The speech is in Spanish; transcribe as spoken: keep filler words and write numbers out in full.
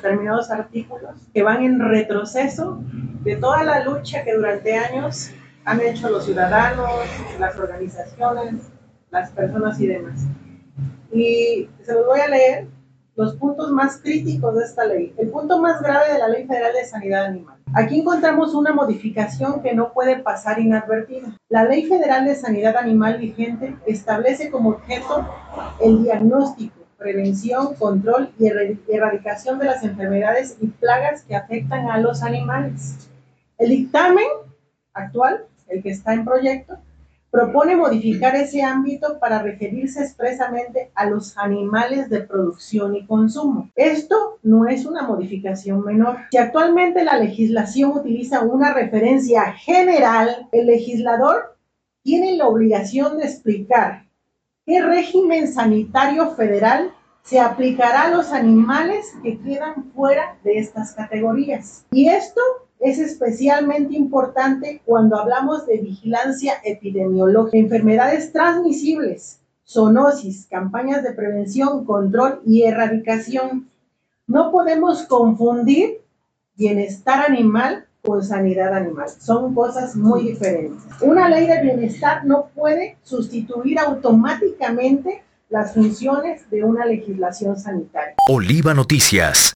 determinados artículos que van en retroceso de toda la lucha que durante años han hecho los ciudadanos, las organizaciones, las personas y demás. Y se los voy a leer los puntos más críticos de esta ley. El punto más grave de la Ley Federal de Sanidad Animal. Aquí encontramos una modificación que no puede pasar inadvertida. La Ley Federal de Sanidad Animal vigente establece como objeto el diagnóstico, prevención, control y erradicación de las enfermedades y plagas que afectan a los animales. El dictamen actual, el que está en proyecto, propone modificar ese ámbito para referirse expresamente a los animales de producción y consumo. Esto no es una modificación menor. Si actualmente la legislación utiliza una referencia general, el legislador tiene la obligación de explicar qué régimen sanitario federal se aplicará a los animales que quedan fuera de estas categorías. Y esto es especialmente importante cuando hablamos de vigilancia epidemiológica, enfermedades transmisibles, zoonosis, campañas de prevención, control y erradicación. No podemos confundir bienestar animal con sanidad animal. Son cosas muy diferentes. Una ley de bienestar no puede sustituir automáticamente las funciones de una legislación sanitaria. Oliva Noticias.